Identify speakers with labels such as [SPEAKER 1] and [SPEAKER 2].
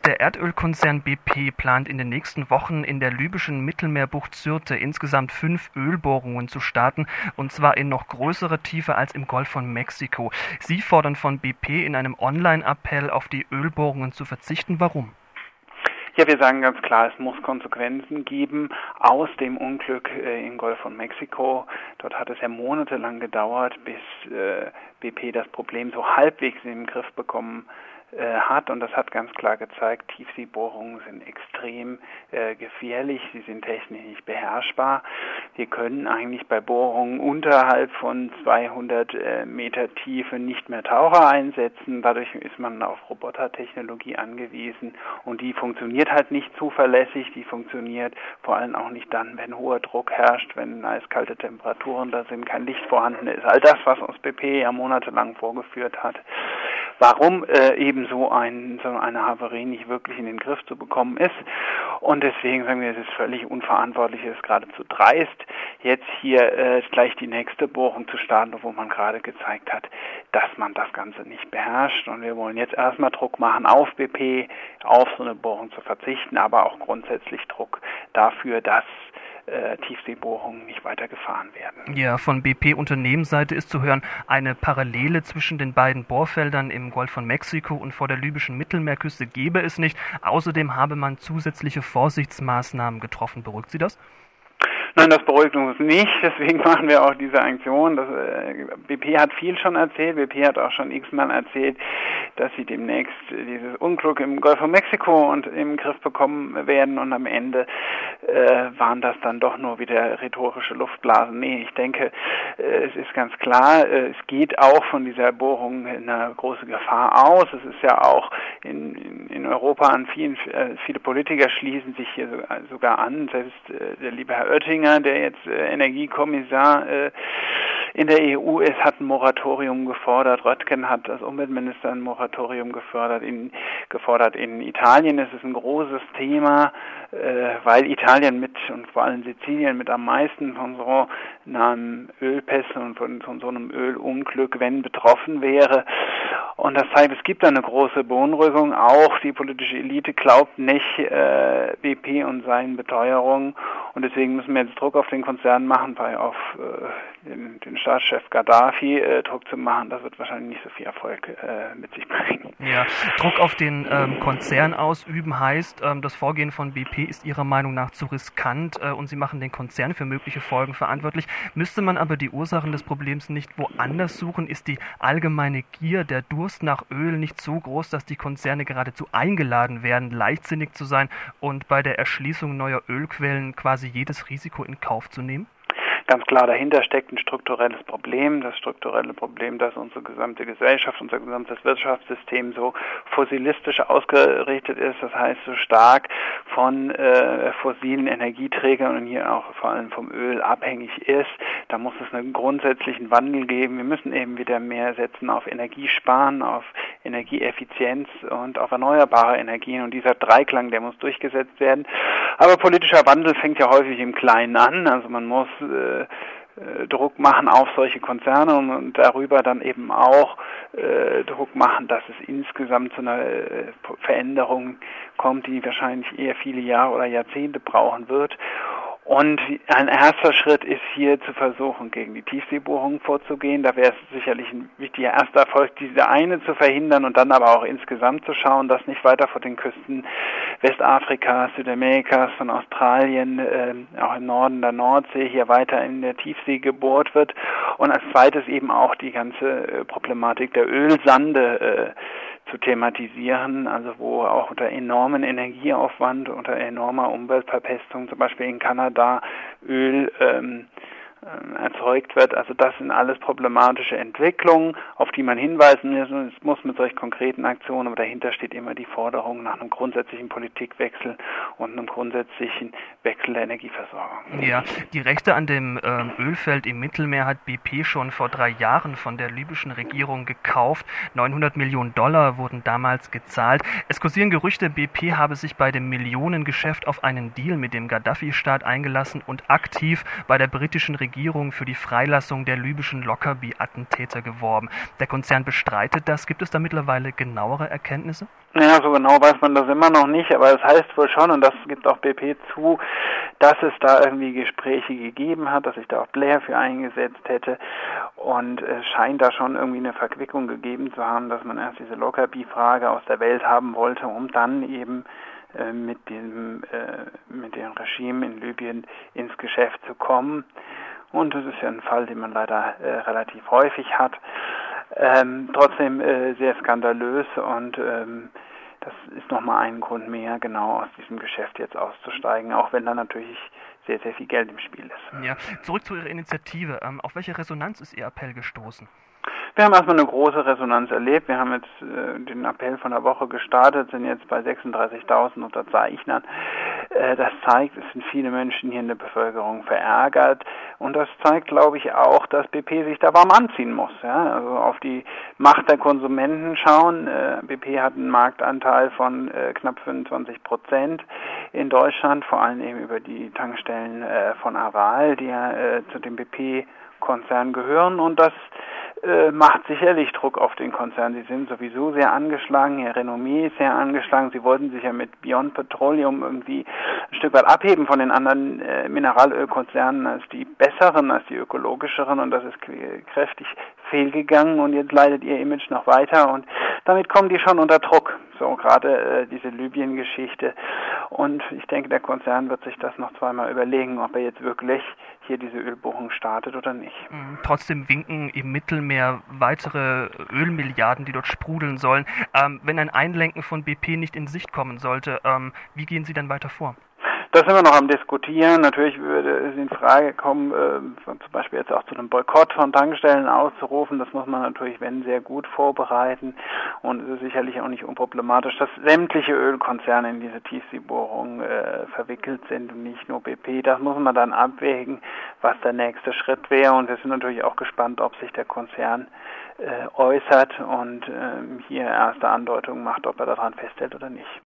[SPEAKER 1] Der Erdölkonzern BP plant in den nächsten Wochen in der libyschen Mittelmeerbucht Sirte insgesamt 5 Ölbohrungen zu starten, und zwar in noch größerer Tiefe als im Golf von Mexiko. Sie fordern von BP in einem Online-Appell auf die Ölbohrungen zu verzichten. Warum?
[SPEAKER 2] Ja, wir sagen ganz klar, es muss Konsequenzen geben aus dem Unglück im Golf von Mexiko. Dort hat es ja monatelang gedauert, bis BP das Problem so halbwegs in den Griff bekommen hat, und das hat ganz klar gezeigt, Tiefseebohrungen sind extrem gefährlich, sie sind technisch nicht beherrschbar. Wir können eigentlich bei Bohrungen unterhalb von 200 Meter Tiefe nicht mehr Taucher einsetzen, dadurch ist man auf Robotertechnologie angewiesen, und die funktioniert halt nicht zuverlässig, die funktioniert vor allem auch nicht dann, wenn hoher Druck herrscht, wenn eiskalte Temperaturen da sind, kein Licht vorhanden ist. All das, was uns BP ja monatelang vorgeführt hat. Warum eben so eine Havarie nicht wirklich in den Griff zu bekommen ist. Und deswegen sagen wir, es ist völlig unverantwortlich, es ist geradezu dreist, jetzt hier gleich die nächste Bohrung zu starten, wo man gerade gezeigt hat, dass man das Ganze nicht beherrscht. Und wir wollen jetzt erstmal Druck machen auf BP, auf so eine Bohrung zu verzichten, aber auch grundsätzlich Druck dafür, dass Tiefseebohrungen nicht weiter gefahren werden.
[SPEAKER 1] Ja, von BP-Unternehmensseite ist zu hören, eine Parallele zwischen den beiden Bohrfeldern im Golf von Mexiko und vor der libyschen Mittelmeerküste gäbe es nicht. Außerdem habe man zusätzliche Vorsichtsmaßnahmen getroffen. Beruhigt Sie das?
[SPEAKER 2] Nein, das beruhigt uns nicht, deswegen machen wir auch diese Aktion. BP hat viel schon erzählt, BP hat auch schon x-mal erzählt, dass sie demnächst dieses Unglück im Golf von Mexiko und im Griff bekommen werden, und am Ende waren das dann doch nur wieder rhetorische Luftblasen. Nee, ich denke, es ist ganz klar, es geht auch von dieser Bohrung eine große Gefahr aus. Es ist ja auch in Europa an viele Politiker schließen sich hier sogar an, selbst der liebe Herr Oettinger, der jetzt Energiekommissar in der EU ist, hat ein Moratorium gefordert. Röttgen hat als Umweltminister ein Moratorium gefordert. In Italien ist es ein großes Thema, weil Italien und vor allem Sizilien mit am meisten von so einem Ölpest und von so einem Ölunglück, wenn betroffen wäre. Und das heißt, es gibt da eine große Beunruhigung. Auch die politische Elite glaubt nicht BP und seinen Beteuerungen. Und deswegen müssen wir jetzt Druck auf den Konzern machen, auf den Staatschef Gaddafi Druck zu machen. Das wird wahrscheinlich nicht so viel Erfolg mit sich bringen.
[SPEAKER 1] Ja, Druck auf den Konzern ausüben heißt, das Vorgehen von BP ist Ihrer Meinung nach zu riskant und Sie machen den Konzern für mögliche Folgen verantwortlich. Müsste man aber die Ursachen des Problems nicht woanders suchen? Ist die allgemeine Gier, der Durst nach Öl nicht so groß, dass die Konzerne geradezu eingeladen werden, leichtsinnig zu sein und bei der Erschließung neuer Ölquellen quasi jedes Risiko in Kauf zu nehmen?
[SPEAKER 2] Ganz klar, dahinter steckt ein strukturelles Problem. Das strukturelle Problem, dass unsere gesamte Gesellschaft, unser gesamtes Wirtschaftssystem so fossilistisch ausgerichtet ist, das heißt so stark von fossilen Energieträgern und hier auch vor allem vom Öl abhängig ist. Da muss es einen grundsätzlichen Wandel geben. Wir müssen eben wieder mehr setzen auf Energiesparen, auf Energieeffizienz und auf erneuerbare Energien, und dieser Dreiklang, der muss durchgesetzt werden. Aber politischer Wandel fängt ja häufig im Kleinen an, also man muss Druck machen auf solche Konzerne und darüber dann eben auch Druck machen, dass es insgesamt zu einer Veränderung kommt, die wahrscheinlich eher viele Jahre oder Jahrzehnte brauchen wird. Und ein erster Schritt ist hier zu versuchen, gegen die Tiefseebohrungen vorzugehen. Da wäre es sicherlich ein wichtiger erster Erfolg, diese eine zu verhindern und dann aber auch insgesamt zu schauen, dass nicht weiter vor den Küsten Westafrikas, Südamerikas, von Australien, auch im Norden der Nordsee hier weiter in der Tiefsee gebohrt wird. Und als zweites eben auch die ganze Problematik der Ölsande zu thematisieren, also wo auch unter enormen Energieaufwand, unter enormer Umweltverpestung, zum Beispiel in Kanada, Öl erzeugt wird. Also das sind alles problematische Entwicklungen, auf die man hinweisen muss mit solch konkreten Aktionen, aber dahinter steht immer die Forderung nach einem grundsätzlichen Politikwechsel und einem grundsätzlichen Wechsel der Energieversorgung.
[SPEAKER 1] Ja, die Rechte an dem Ölfeld im Mittelmeer hat BP schon vor 3 Jahren von der libyschen Regierung gekauft. 900 Millionen Dollar wurden damals gezahlt. Es kursieren Gerüchte, BP habe sich bei dem Millionengeschäft auf einen Deal mit dem Gaddafi-Staat eingelassen und aktiv bei der britischen Regierung Regierung für die Freilassung der libyschen Lockerbie-Attentäter geworben. Der Konzern bestreitet das. Gibt es da mittlerweile genauere Erkenntnisse?
[SPEAKER 2] Ja, so genau weiß man das immer noch nicht, aber es heißt wohl schon, und das gibt auch BP zu, dass es da irgendwie Gespräche gegeben hat, dass sich da auch Blair für eingesetzt hätte, und es scheint da schon irgendwie eine Verquickung gegeben zu haben, dass man erst diese Lockerbie-Frage aus der Welt haben wollte, um dann eben mit dem Regime in Libyen ins Geschäft zu kommen. Und das ist ja ein Fall, den man leider relativ häufig hat. Trotzdem sehr skandalös, und das ist nochmal ein Grund mehr, genau aus diesem Geschäft jetzt auszusteigen, auch wenn da natürlich sehr, sehr viel Geld im Spiel ist.
[SPEAKER 1] Ja, zurück zu Ihrer Initiative. Auf welche Resonanz ist Ihr Appell gestoßen?
[SPEAKER 2] Wir haben erstmal eine große Resonanz erlebt. Wir haben jetzt den Appell von der Woche gestartet, sind jetzt bei 36.000 Unterzeichnern. Das zeigt, es sind viele Menschen hier in der Bevölkerung verärgert, und das zeigt, glaube ich, auch, dass BP sich da warm anziehen muss. Ja? Also auf die Macht der Konsumenten schauen. BP hat einen Marktanteil von knapp 25% in Deutschland, vor allem eben über die Tankstellen von Aral, die ja zu dem BP-Konzern gehören, und das macht sicherlich Druck auf den Konzern. Sie sind sowieso sehr angeschlagen, ihr Renommee ist sehr angeschlagen. Sie wollten sich ja mit Beyond Petroleum irgendwie ein Stück weit abheben von den anderen Mineralölkonzernen als die besseren, als die ökologischeren, und das ist kräftig fehlgegangen, und jetzt leidet ihr Image noch weiter, und damit kommen die schon unter Druck. So gerade diese Libyen-Geschichte, und ich denke, der Konzern wird sich das noch zweimal überlegen, ob er jetzt wirklich hier diese Ölbohrung startet oder nicht.
[SPEAKER 1] Trotzdem winken im Mittelmeer weitere Ölmilliarden, die dort sprudeln sollen. Wenn ein Einlenken von BP nicht in Sicht kommen sollte, wie gehen Sie dann weiter vor?
[SPEAKER 2] Das sind wir noch am Diskutieren. Natürlich würde es in Frage kommen, zum Beispiel jetzt auch zu einem Boykott von Tankstellen auszurufen. Das muss man natürlich, wenn, sehr gut vorbereiten, und es ist sicherlich auch nicht unproblematisch, dass sämtliche Ölkonzerne in diese Tiefseebohrung verwickelt sind und nicht nur BP. Das muss man dann abwägen, was der nächste Schritt wäre, und wir sind natürlich auch gespannt, ob sich der Konzern äußert und hier erste Andeutungen macht, ob er daran festhält oder nicht.